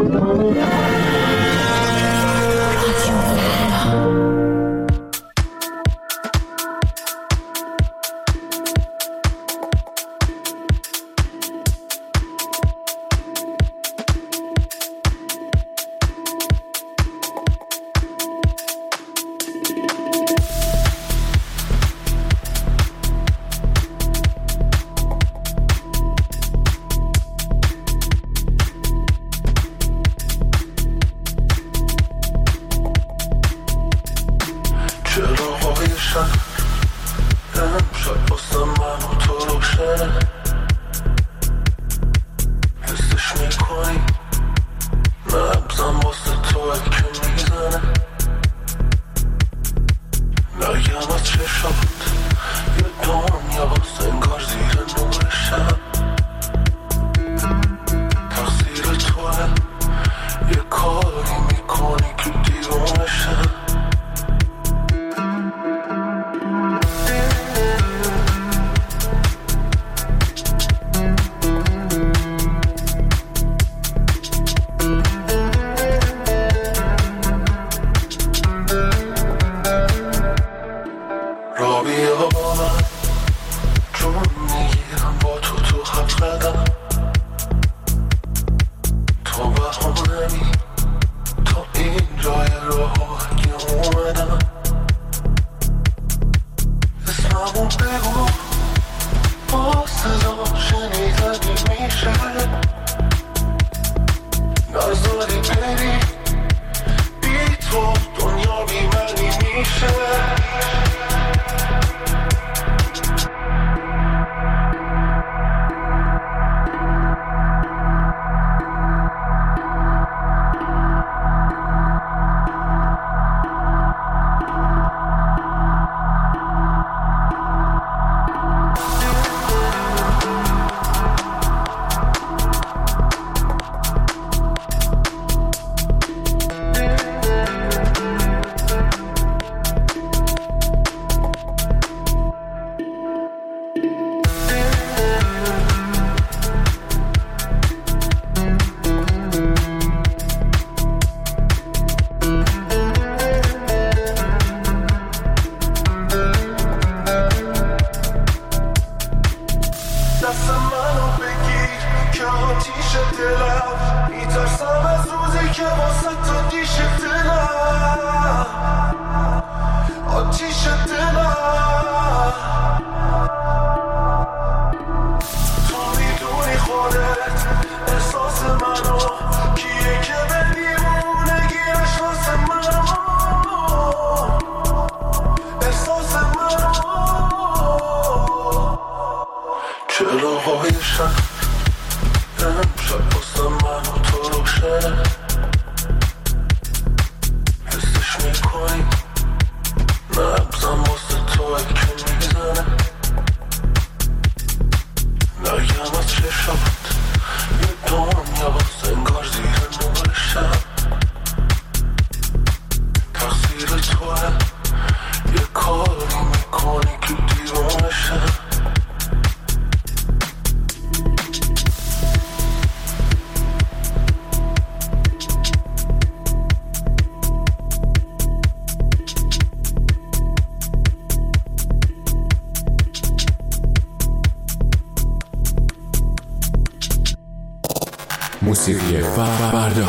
موسیقی فردا.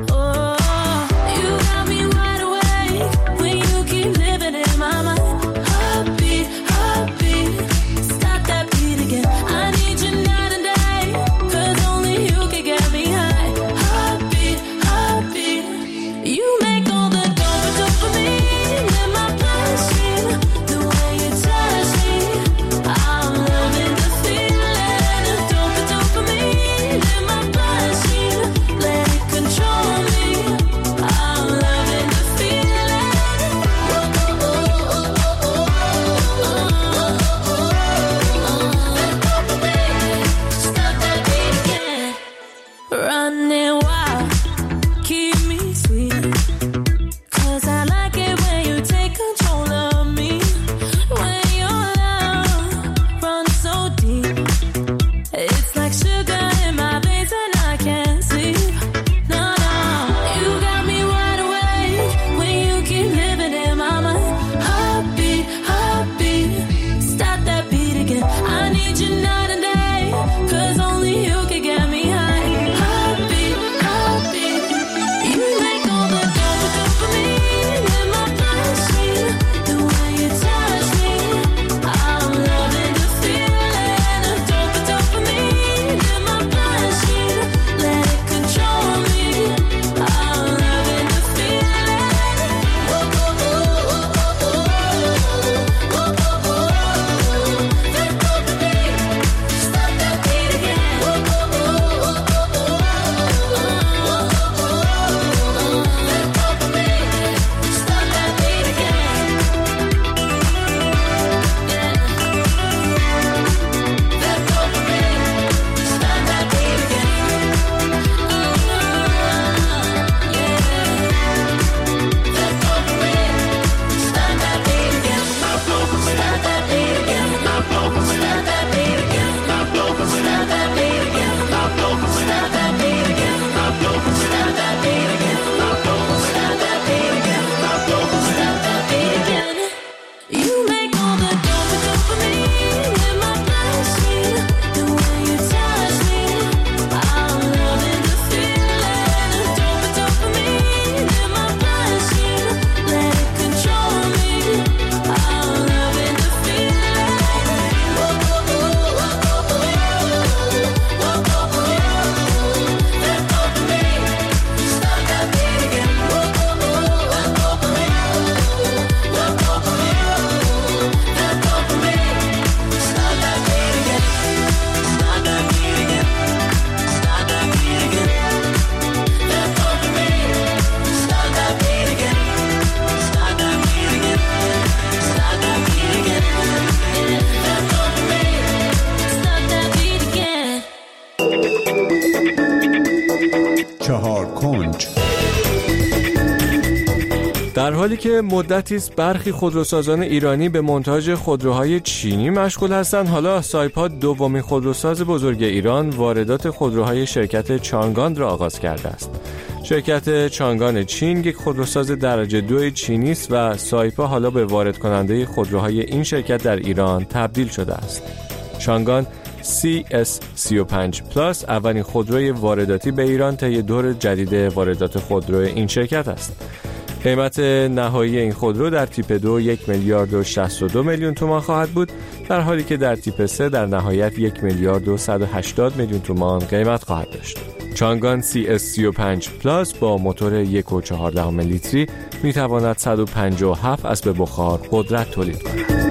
You got me wide awake when you keep living in my mind. در حالی که مدتی است برخی خودروسازان ایرانی به مونتاژ خودروهای چینی مشغول هستند، حالا سایپا دومین خودروساز بزرگ ایران واردات خودروهای شرکت چانگان را آغاز کرده است. شرکت چانگان چین یک خودروساز درجه 2 چینی است و سایپا حالا به وارد کننده خودروهای این شرکت در ایران تبدیل شده است. چانگان CS35 پلاس اولین خودروی وارداتی به ایران طی دور جدید واردات خودرو این شرکت است. قیمت نهایی این خودرو در تیپ 2 1,062,000,000 تومان خواهد بود، در حالی که در تیپ 3 در نهایت 1,180,000,000 تومان قیمت خواهد داشت. چانگان CS35 پلاس با موتور 1.4 لیتری می تواند 157 اسب بخار قدرت تولید کند.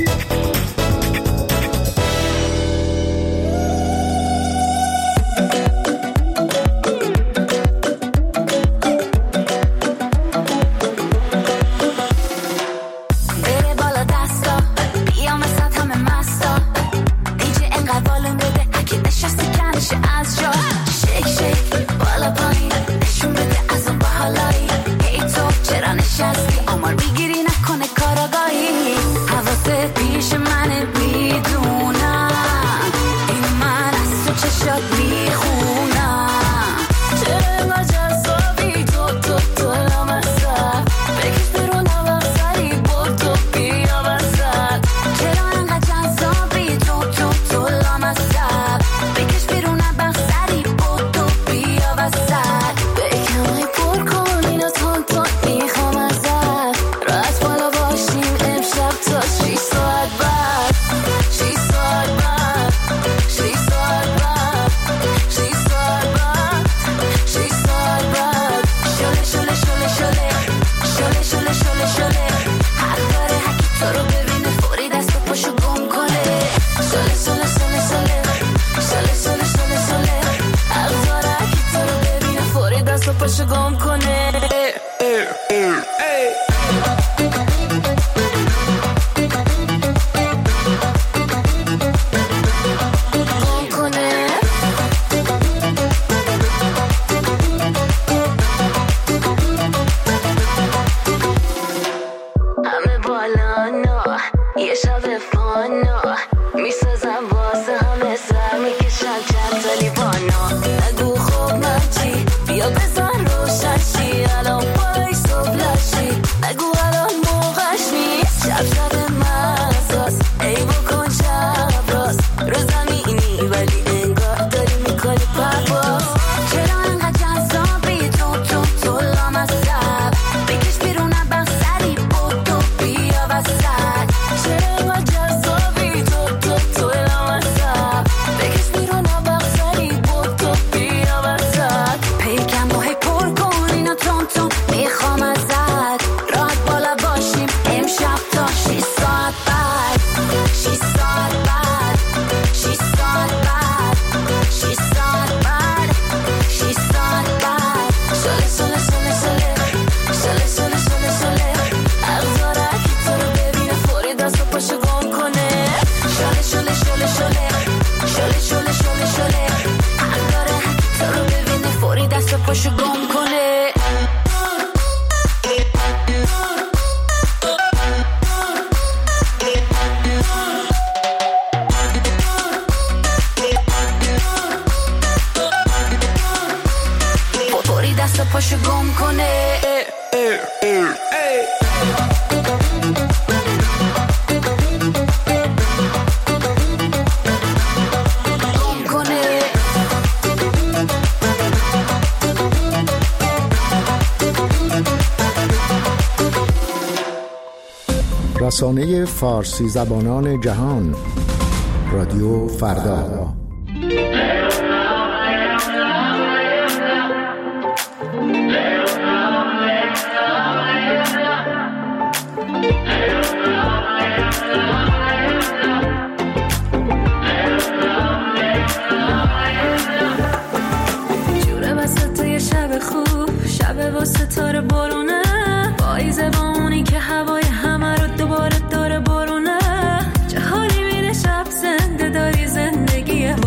رسانه فارسی زبانان جهان رادیو فردا. جوره وسط شب خوب، شب با ستاره بارونه، پاییزه با اونی که هوای همه رو دوباره داره بارونه. چه حالی میده شب زنده داری زندگی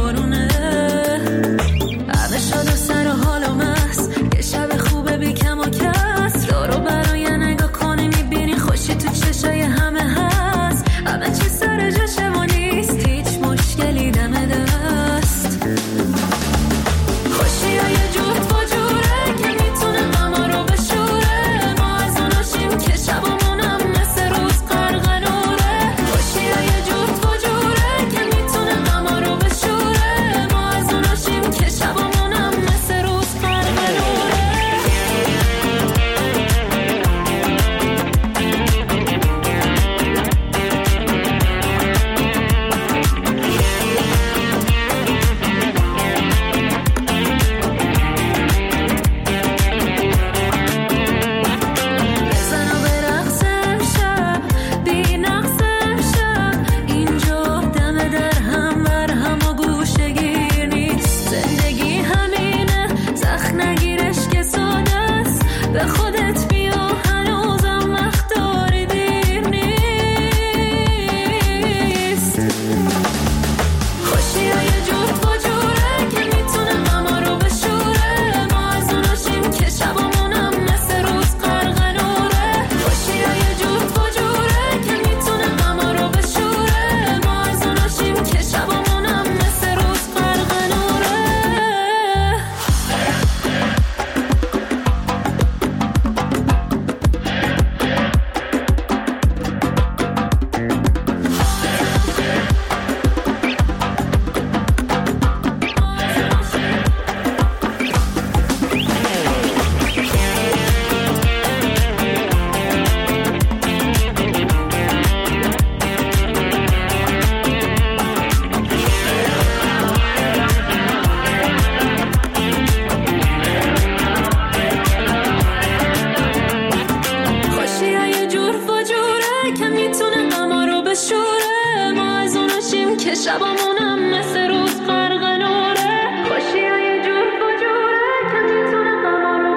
که شبامونم مثل روز غرق نوره، خوشی یه جور فجوره که میتونه غما رو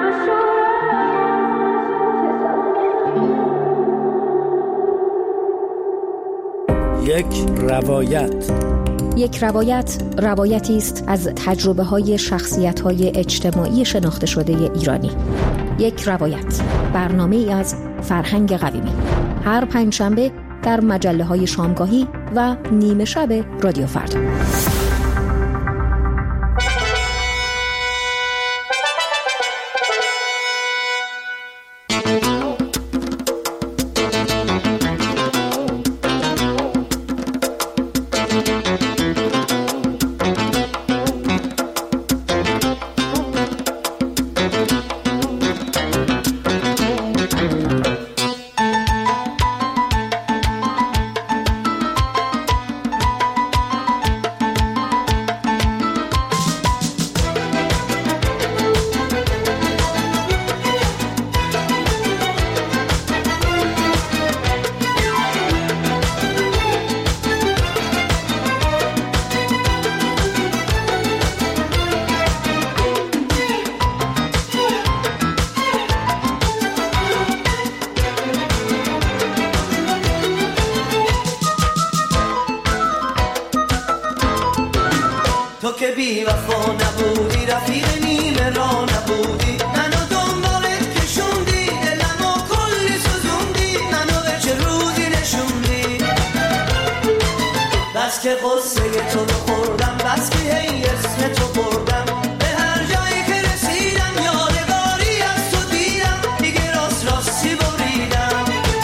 بشوره. یک روایت روایتی است از تجربه‌های شخصیت‌های اجتماعی شناخته شده ایرانی. یک روایت، برنامه‌ای از فرهنگ قویمی. هر پنجشنبه در مجله‌های شامگاهی و نیمه شب رادیو فردا. تو که بی وفا نبودی، رفیق نیمه را نبودی، منو دنبالت کشوندی، دلمو کلی سوزوندی، منو به چه روزی نشوندی. بس که قصه تو رو خوردم، بس که هی اسم تو بردم، به هر جایی که رسیدم یادگاری از تو دیدم، دیگه راست راستی بریدم.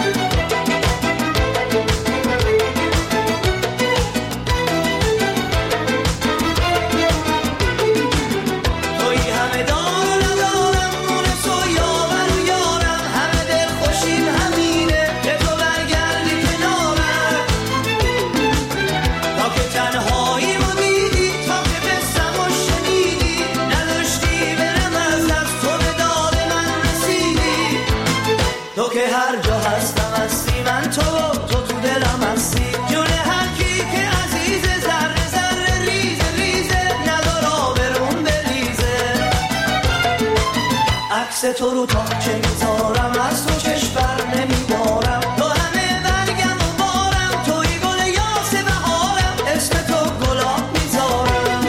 تو رو تا چه میذارم، از تو چشم بر نمیدارم، تو همه برگم و بارم، توی گل یاس بهارم، اسم تو گلاب میذارم.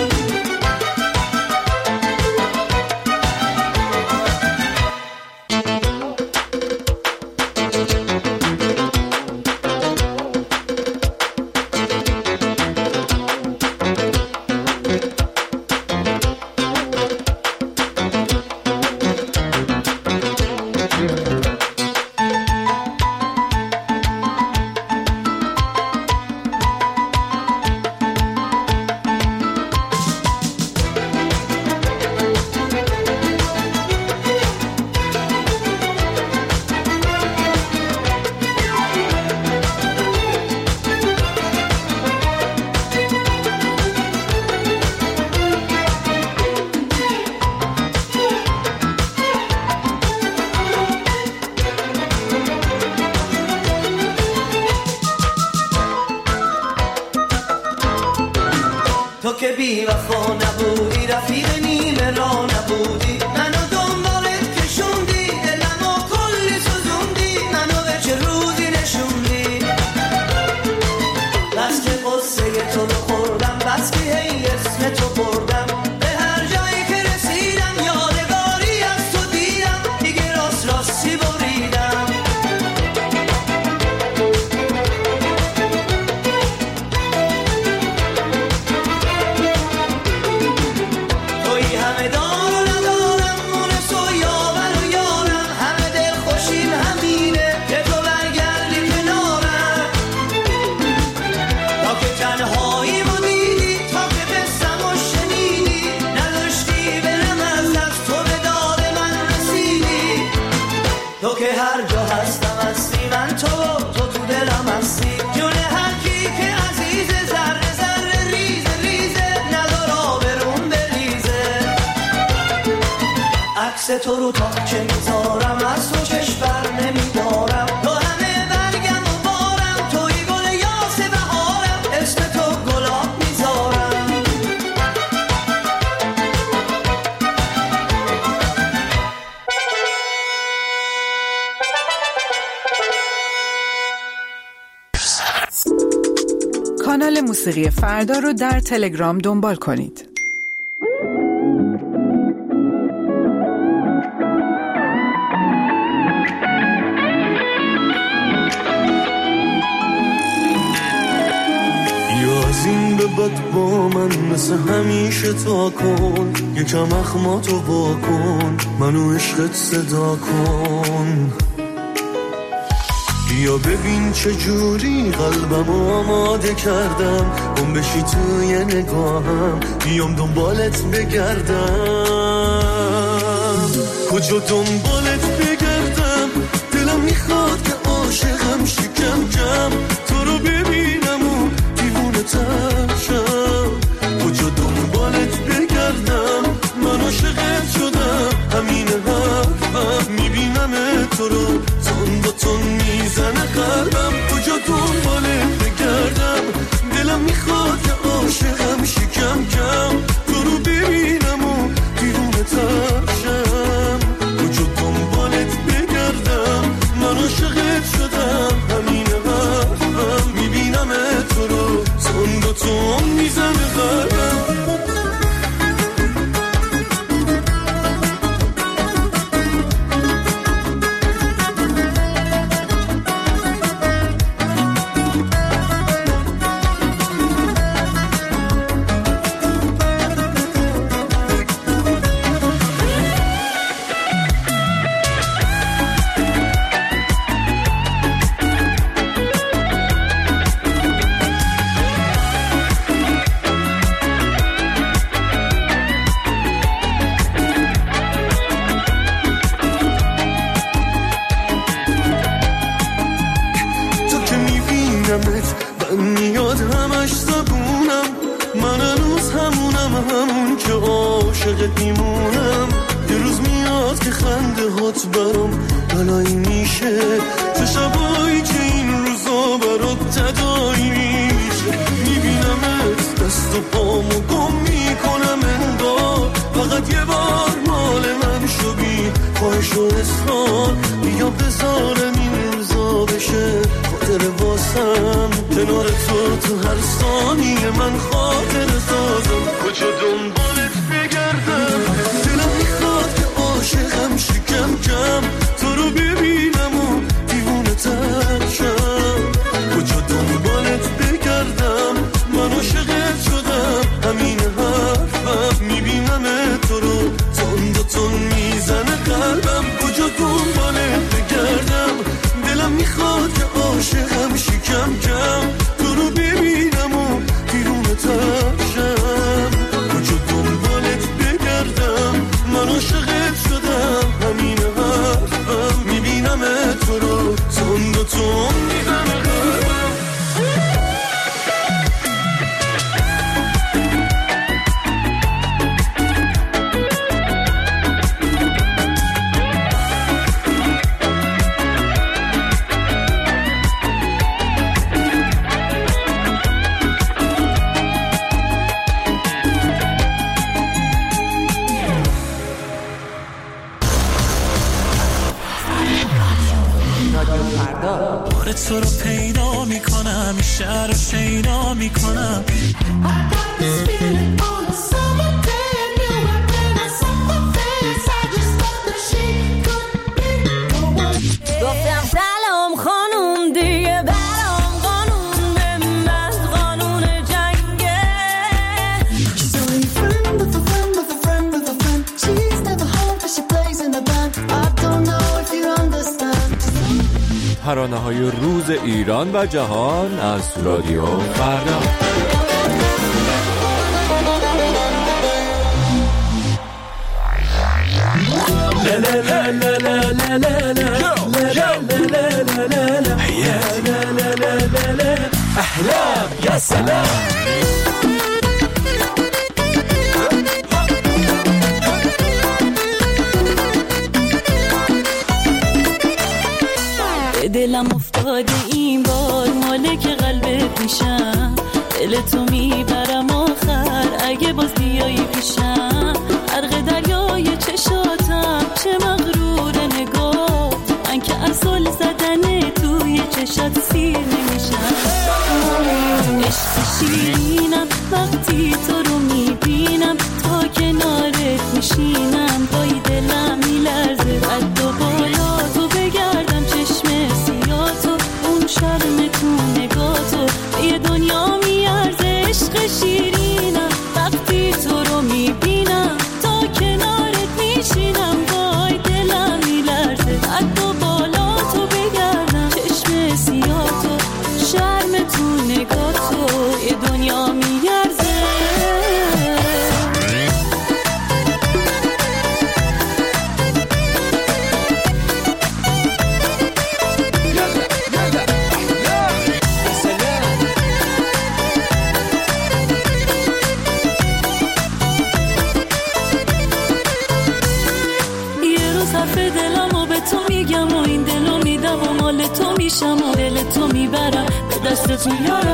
تو که بی وفا نبودی، رفیق نیمه را نبودی، منو دنبالت کشوندی، دلمو کلی سوزوندی، منو به چه روزی نشوندی. بس که قصه تو رو خوردم، بس که هی اسم تو بردم، به هر جایی که رسیدم یادگاری از تو دیدم، دیگه راست راستی بریدم. تو که هر جا هستم هستی، من تو تو دلم هستی، جون هر کی که عزیز، ذره ذره ریز ریزه، ندار آبرون بریزه. عکس تو رو تا چه میذارم، از تو چشم بر نمیدارم، تو همه برگم و بارم، توی گل یاس بهارم، اسم تو گلاب کانال موسیقی فردا رو در تلگرام دنبال کنید. از این به بعد با من مثل همیشه تا کن، یکم اخماتو با کن، منو عشقت صدا کن. بیا ببین چه جوری قلبمو آماده کردم، گم بشی توی نگاهم، بیام دنبالت بگردم. کجا دنبالت بگردم، دلم میخواد که عاشقم شکم کم، تو رو ببینم و دیوونه تر شم. کجا دنبالت بگردم، من عاشقت شدم، همین حرفم، میبینم تو رو تون با تون میزنه قلبم. کجا دنبالت بگردم، دلم میخواد که عاشقم شکم کم، تو رو ببینم و دیوونه تر شم. کجا دنبالت بگردم، من عاشقت شدم، همین حرفم، میبینم تو رو تون با تون میزنه قلبم. میاد همش زبونم، من هنوز همونم، همون که عاشقت میمونم. یه روز میاد که خنده هات برام بلایی میشه، چه شبایی که این روزا برات تدایی میشه. میبینمت دست و پامو گم میکنم انگار، فقط یه بار مال من شو بی خواهش و اصرار. بیا بذارم این روزا بشه خاطر واسم، کنار تو هر ثانیه من خاطر سازم. کجا دنبالت بگردم، دلم میخواد که عاشقم شکم کم، تو رو ببینم و دیوونه تر شم. کجا دنبالت بگردم، من عاشقت شدم، همین حرفم، میبینم تو رو تون و تون میزنه قلبم. کجا دنبالت بگردم، دلم میخواد که عاشقم شکم کم، تو رو ببینم و دیوونه تر شم. کجا دنبالت بگردم، من عاشقت شدم، همین حرفم، میبینم تو رو تون و تون میزنه قلبم. تو رو پیدا میکنم، شهر رو شیدا میکنم. گفتم سلام خانوم دیگه برام قانون به من قانون جنگه. She's only a friend of a friend of a friend of a friend. She's never home but she plays in the band. I don't know if you understand. ترانه‌های روز ایران و جهان از رادیو فردا. احلام یا سلام. دلم افتاده این بار مالک قلبت میشم، دل تو میبرم آخر اگه باز بیایی پیشم. غرق دریای چشاتم چه مغرور نگاه، من که اصل زدن توی چشات سیر نمیشم. عشق شیرینم وقتی تو رو میبینم تا کنارت میشینم پای دلم میلرزه قد و بالا تو بگردم چشم سیاتو اون شرم تو نگاتو یه دنیا میارزه عشق شیرینم وقتی تو رو میبینم تا کنارت میشینم پای دلم میلرزه قد و بالا تو بگردم چشم سیاتو شرم تو نگاتو یه دنیا میارزه تو میشم و دل تو میبرم به دستت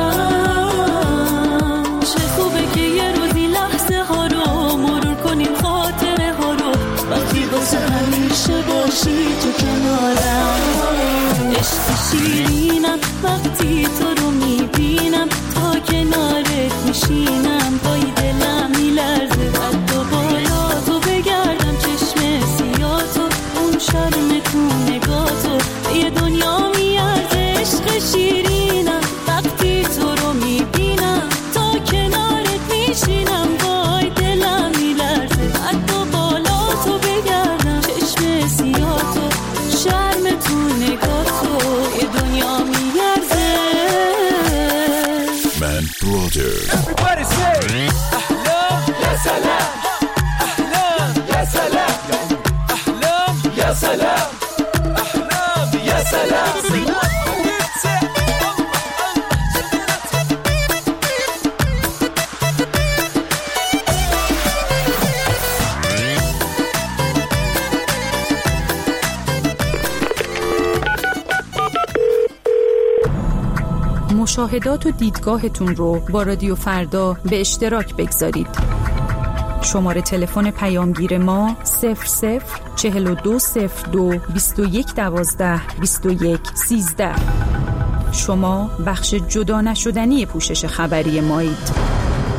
میارم چه خوبه که یه روزی لحظه ها رو مرور کنیم خاطره ها رو وقتی واسه همیشه باشی تو کنارم عشق شیرینم وقتی تو رو میبینم تا کنارت میشینم پای دلم میلرزه قد و بالا تو بگردم چشم سیاتو اون شرم تو نگاتو یه دنیا میارزه عشق شیرینم وقتی تو رو میبینم تا کنارت میشینم وای دلم میلرزه قد و بالا تو بگردم چشم سیاتو شرم تو نگاتو یه دنیا میارزه من برادر Everybody say احلام یا سلام احلام یا سلام احلام یا سلام احلام یا سلام مشاهدات و دیدگاهتون رو با رادیو فردا به اشتراک بگذارید. شماره تلفن پیامگیر ما 004202 2112 2113. شما بخش جدا نشدنی پوشش خبری مایید.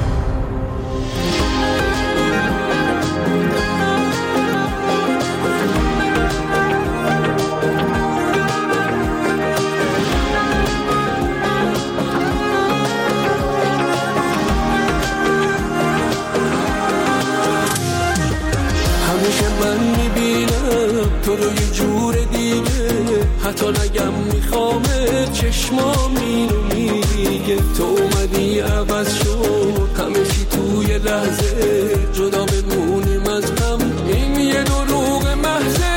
تو رو یه جور دیگه حتی نگم میخوامت چشمام اینو میگه تو اومدی عوض شد همه چی توی لحظه جدا بمونیم از هم این یه دروغ محضه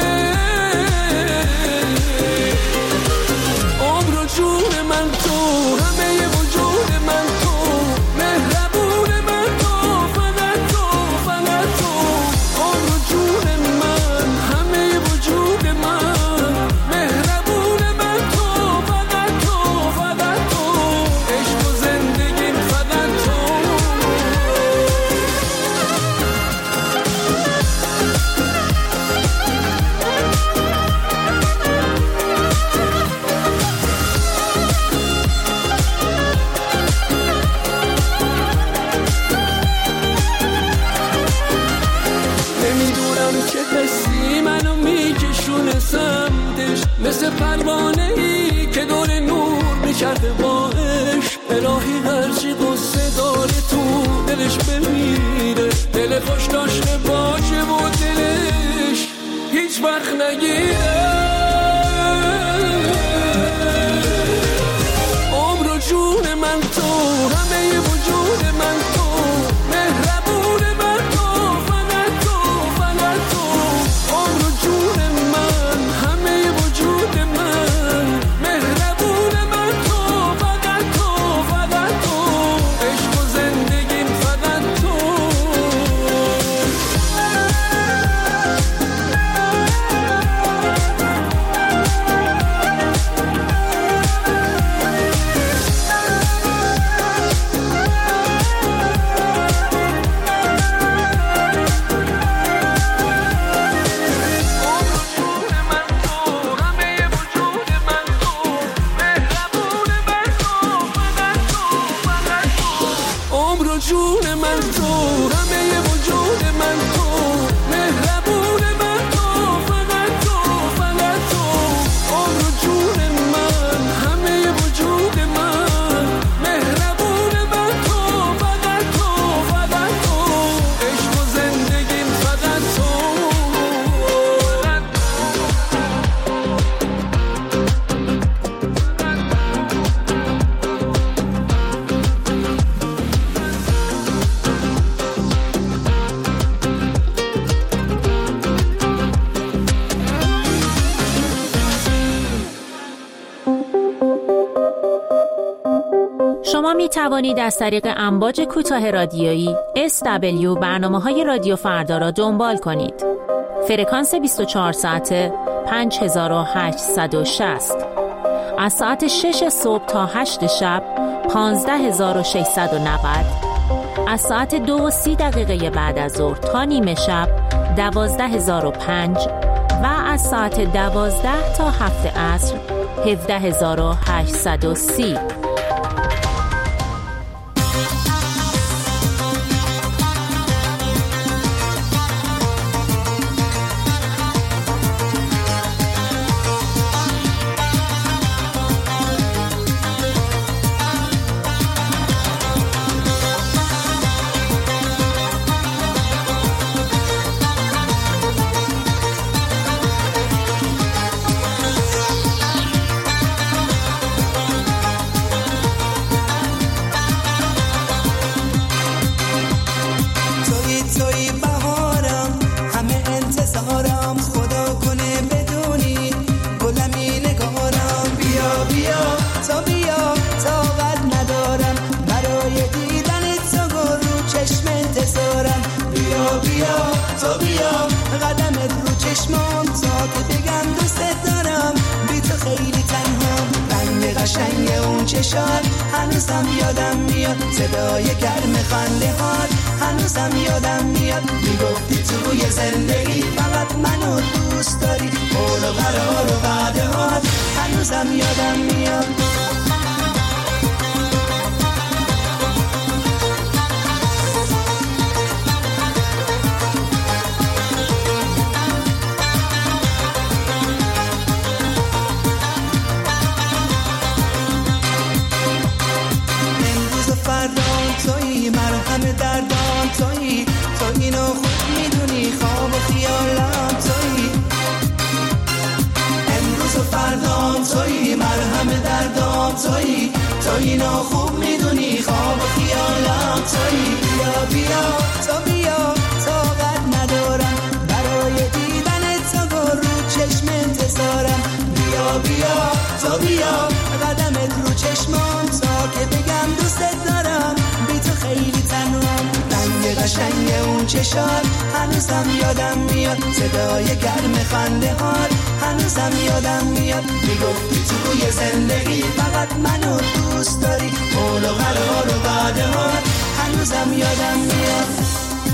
عمر و جون من تو همه ی وجود من تو مهربون من تو فقط تو فقط تو عمر و جون من همه ی وجود من مهربون من تو فقط تو فقط تو عشق و زندگیم فقط تو نمیدونم چه حسی منو میکشونه سمتش مثل پروانه‌ای که دور نور میکرده باش الهی هرچی قصه داره تو دلش بمیره دل خوش داشته باشه و دلش هیچ وقت نگیره عمر و جون من تو همه ی وجود من تو مهربون من تو فقط تو فقط تو عمر و جون من همه ی وجود من مهربون من تو فقط تو فقط تو عشق و زندگیم فقط تو جون من تو، همه وجود من تو، مهربون من تو، فقط تو، فقط تو، عمر و جون من، همه وجود من، مهربون من تو، فقط تو، فقط تو، عشق و زندگیم فقط تو. شما می توانید از طریق امواج کوتاه رادیویی SW برنامه‌های رادیو فردا را دنبال کنید. فرکانس 24 ساعته 5860. از ساعت 6 صبح تا 8 شب 15690. از ساعت 2:30 بعد از ظهر تا نیمه شب 12005 و از ساعت 12 تا 7 عصر 17830. هنوزم یادم میاد صدای گرم خنده هات، هنوزم یادم میاد میگفتی توی زندگی فقط منو دوست داری، قول و قرار و وعده هات، هنوزم یادم میاد. تویی مرهم دردان، تویی تو اینو خوب میدونی، خواب و خیالم تویی، امروز و فردام تویی مرهم دردان، تویی تو اینو خوب میدونی، خواب و خیالم تویی. بیا بیا تو بیا، طاقت ندارم برای دیدن تو، رو چشم انتظارم. بیا بیا تو بیا، قدمت رو چشمام تا که بگم دوست دارم، بی تو خیلی تنهام. رنگ قشنگ اون چشات هنوزم یادم میاد، صدای گرم خنده هات هنوزم یادم میاد، میگفتی توی زندگی فقط منو دوست داری، قول و قرار و وعده هات هنوزم یادم میاد.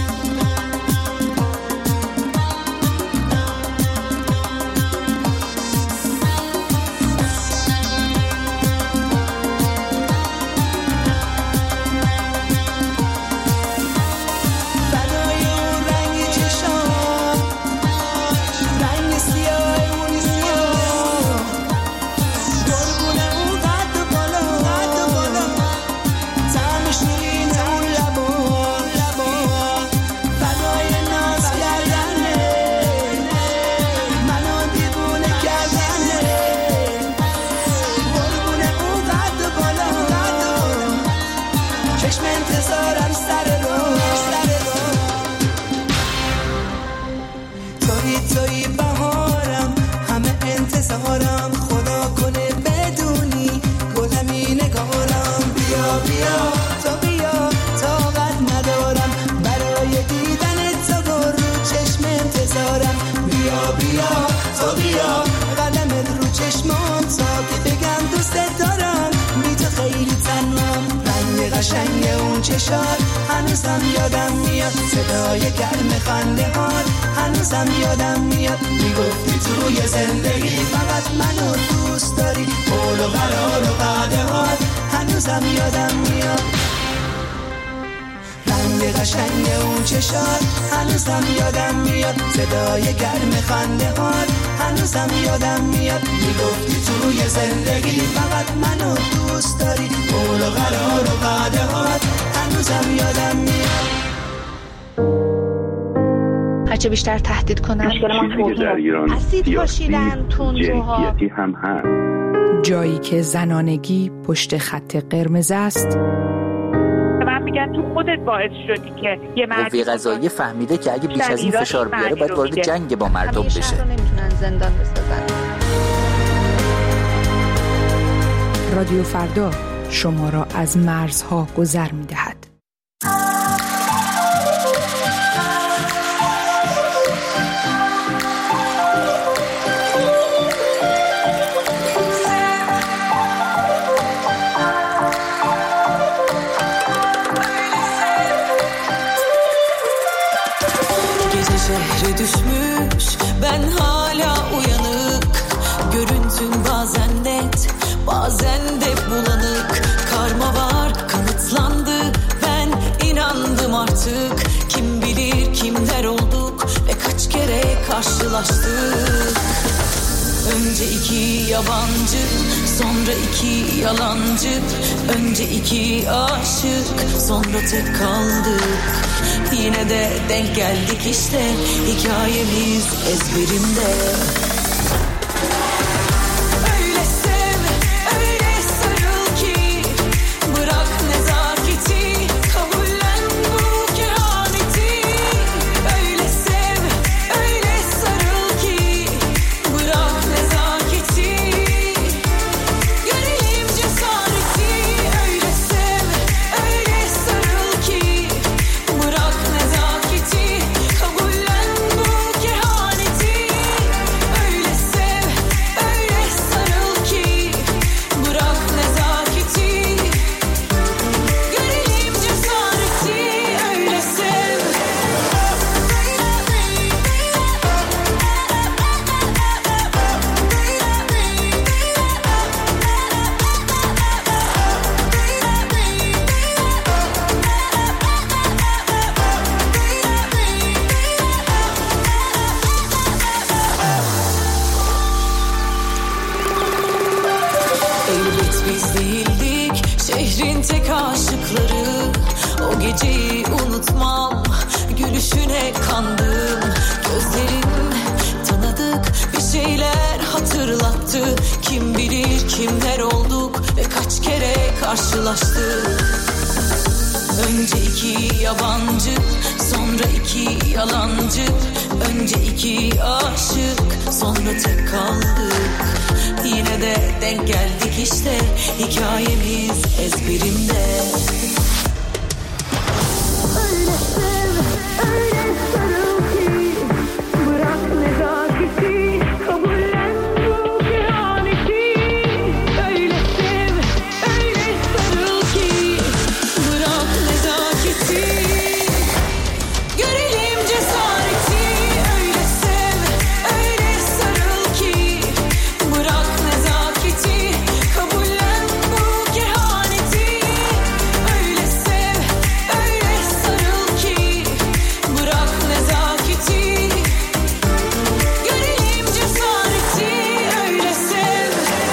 قشنگ اون چشات هنوزم یادم میاد، صدای گرم خنده هات هنوزم یادم میاد، میگفتی توی زندگی فقط منو دوست داری، قول و قرار و وعده هات هنوزم یادم میاد. قشنگ اون چشات، هنوزم یادم میاد صدای گرم خنده هات، هنوزم یادم میاد میگفتی توی زندگی فقط منو دوست داری، قول و قرار و وعده هات هنوزم یادم میاد. هرچه بیشتر تهدید کنن چیزی که در ایران اسید پاشیدن تندروها جنسیتی هم هست. جایی که زنانگی پشت خط قرمز است. من میگن تو خودت باعث شدی که یه قوه قضاییه فهمیده که اگه بیش از این فشار بیاره باید وارد جنگ با مردم بشه. نمیتونن زندان بسازن. رادیو فردا شما را از مرزها گذر می‌دهد. Şehre düşmüş, ben hala uyanık. Görüntün bazen net, bazen de bulanık. Karma var, kanıtlandı, ben inandım artık. Kim bilir kimler olduk ve kaç kere karşılaştık. Önce iki yabancı, sonra iki yalancı. Önce iki aşık, sonra tek kaldık. Yine de denk geldik işte, hikayemiz ezberimde. Öyle sev, öyle sarıl ki, bırak nezaketi, kabullen bu kehaneti. Öyle sev, öyle sarıl ki, bırak nezaketi, görelim cesareti. Öyle sev, öyle sarıl ki, bırak nezaketi, kabullen bu kehaneti. Öyle sev, öyle sarıl ki, bırak nezaketi, görelim cesareti. Öyle sev. Elbet biz değildik şehrin tek aşıkları. O geceyi unutmam, gülüşüne kandım. Gözlerin tanıdık bir şeyler hatırlattı. Kim bilir kimler olduk ve kaç kere karşılaştık. Önce iki yabancı, sonra iki yalancı. Önce iki aşık, sonra tek kaldık. Yine de denk geldik işte, hikayemiz ezberimde. Öyle sev, öyle sarıl ki, bırak nezaketi, kabullen bu kehaneti. Öyle sev, öyle sarıl ki, bırak nezaketi, görelim cesareti. Öyle sev, öyle sarıl ki, bırak nezaketi, kabullen bu kehaneti. Öyle sev, öyle sarıl ki, bırak nezaketi, görelim cesareti. Öyle sev.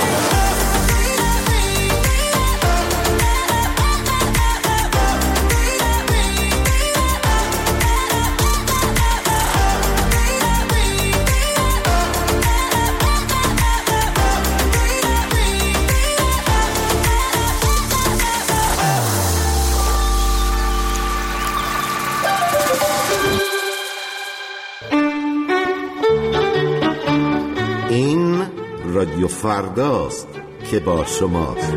این رادیو فرداست که با شماست.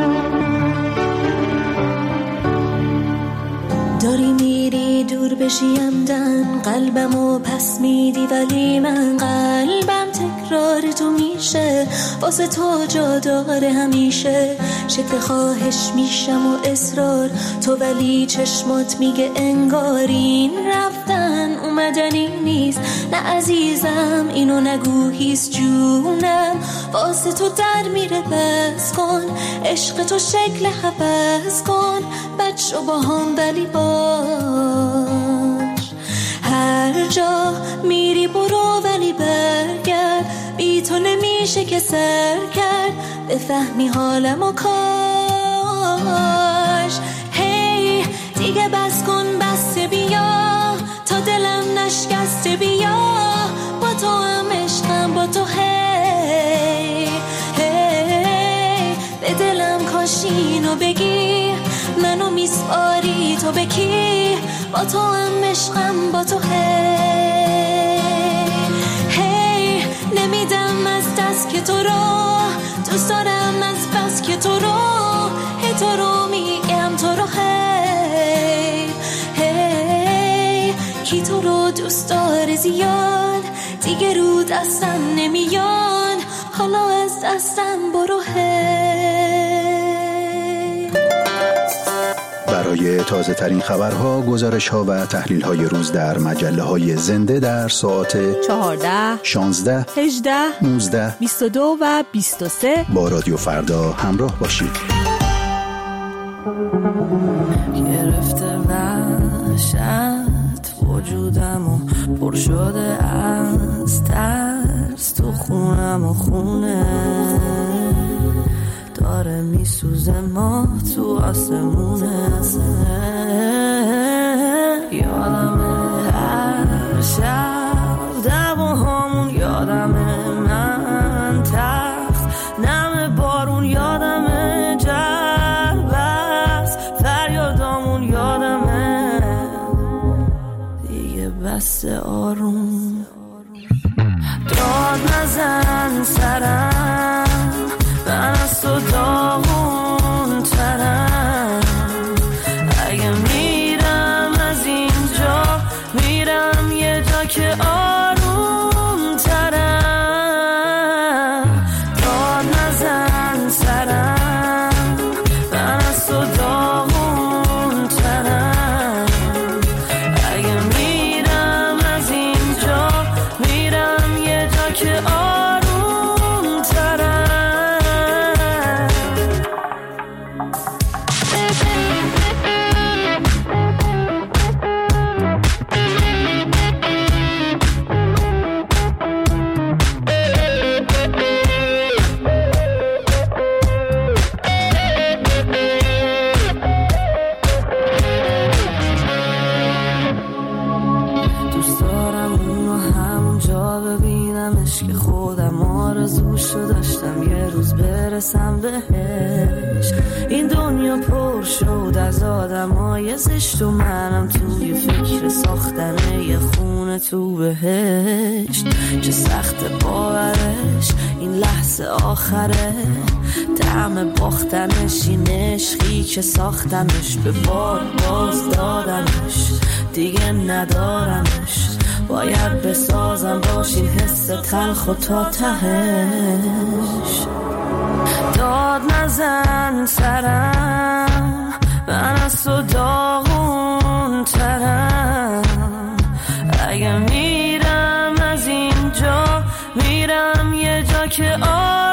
داری میری دور بشی عمدن، قلبمو پس میدی ولی من قلبم تکرار تو میشه، واسه تو جا داره همیشه. شکل خواهش میشم و اصرار تو، ولی چشمات میگه انگار این رفتن اومد اومدنی نیست. نه عزیزم اینو نگو هیست جونم، واسه تو در میره بس کن، عشق تو شکل حبس کن، بچه با هم ولی باش. هر جا میری برو ولی برگرد، بی تو نمیشه که سر کرد، بفهمی حالم و کاش. هی دیگه بس کن بسته بیا، تا دلم نشکسته بیا، با تو هم عشقم با تو. هی هی به دلم کاش اینو بگی، منو میسپاری تو به کی، با تو هم عشقم با تو. هی هی نمیدم از دست که تو رو دوست دارم، از بس که تو رو هی تو رو میگم تو رو. هی هی کی تو رو دوست داره زیاد، دیگه رو دستم نمیاد، حالا از دستم برو. برای تازه ترین خبرها، گزارش ها و تحلیل های روز در مجله های زنده در ساعت 14, 16, 18, 19, 22 و 23 با رادیو فردا همراه باشید. گرفته وحشت وجودمو پر شده از ترس، تو خونم و خونه داره میسوزه، ما تو آسمونه. یادمه هر شب دعواهامون، یادمه من تخت نم بارون، یادمه جربست فریادامون، یادمه دیگه بس آروم. داد نزن سرم، من از تو داغون ترم، اگه میرم از اینجا میرم یه جا که آروم ترم. داد نزن سرم، من از تو داغون ترم، اگه میرم از اینجا میرم یه جا که آروم ترم. دوست دارم اونو همونجا ببینمش که خودم آرزوشو داشتم یه روز برسم بهش. این دنیا پر شد از آدمای زشت و منم توی فکر ساختن یه خونه تو بهشت. چه سخت باورش این لحظه آخره، طعم باختنش این عشقی که ساختمش، به بار باز دادمش دیگه ندارمش، باید بسازم باش این حس تلخ و تا تهش. داد نزن سرم، من از تو داغون ترم، اگه میرم از اینجا میرم یه جا که